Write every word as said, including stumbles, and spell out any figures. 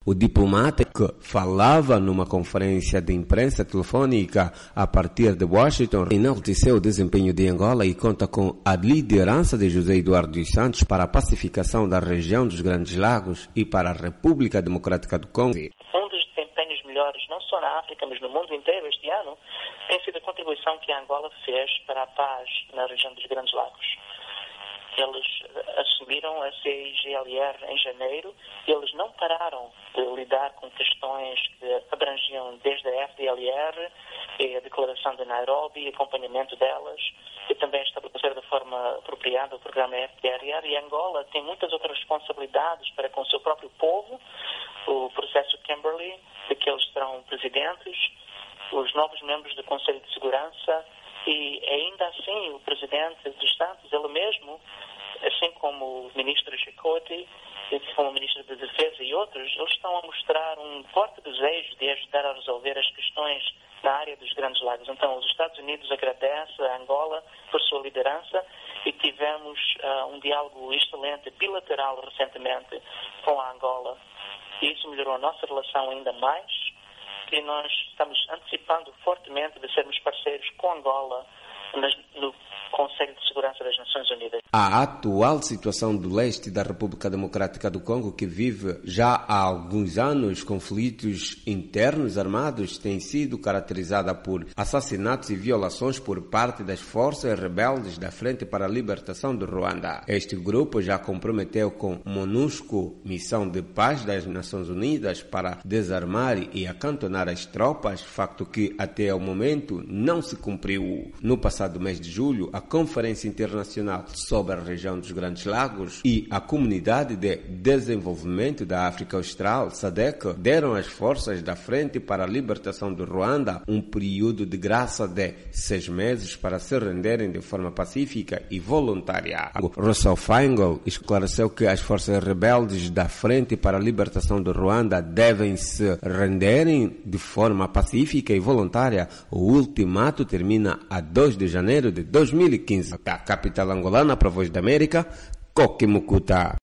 O diplomata que falava numa conferência de imprensa telefônica a partir de Washington enalteceu o desempenho de Angola e conta com a liderança de José Eduardo dos Santos para a pacificação da região dos Grandes Lagos e para a República Democrática do Congo. Um dos desempenhos melhores, não só na África, mas no mundo inteiro este ano, tem sido a contribuição que a Angola fez para a paz na região dos Grandes Lagos. Eles assumiram a C I G L R em janeiro e eles não pararam de lidar com questões que abrangiam desde a F D L R e a Declaração de Nairobi, acompanhamento delas, e também estabelecer de forma apropriada o programa F D L R. E Angola tem muitas outras responsabilidades para com o seu próprio povo, o processo Kimberley, de que eles serão presidentes, os novos membros do Conselho de Segurança, e ainda assim o presidente dos Santos, ele mesmo, assim como o ministro Chakotay, como o ministro da Defesa e outros, eles estão a mostrar um forte desejo de ajudar a resolver as questões na área dos Grandes Lagos. Então, os Estados Unidos agradecem a Angola por sua liderança e tivemos uh, um diálogo excelente, bilateral, recentemente com a Angola. E isso melhorou a nossa relação ainda mais. E nós estamos antecipando fortemente de sermos parceiros com Angola no Conselho de Segurança das Nações Unidas. A atual situação do leste da República Democrática do Congo, que vive já há alguns anos conflitos internos armados, tem sido caracterizada por assassinatos e violações por parte das forças rebeldes da Frente para a Libertação do Ruanda. Este grupo já comprometeu com MONUSCO, Missão de Paz das Nações Unidas, para desarmar e acantonar as tropas, facto que até o momento não se cumpriu. No passado mês de julho, a Conferência Internacional sobre a região dos Grandes Lagos e a Comunidade de Desenvolvimento da África Austral, S A D C, deram às forças da Frente para a Libertação do Ruanda um período de graça de seis meses para se renderem de forma pacífica e voluntária. Russell Feingold esclareceu que as forças rebeldes da Frente para a Libertação do Ruanda devem se renderem de forma pacífica e voluntária. O ultimato termina a dois de janeiro de dois mil e quinze. Da capital angolana, para a Voz da América, Coque Mucuta.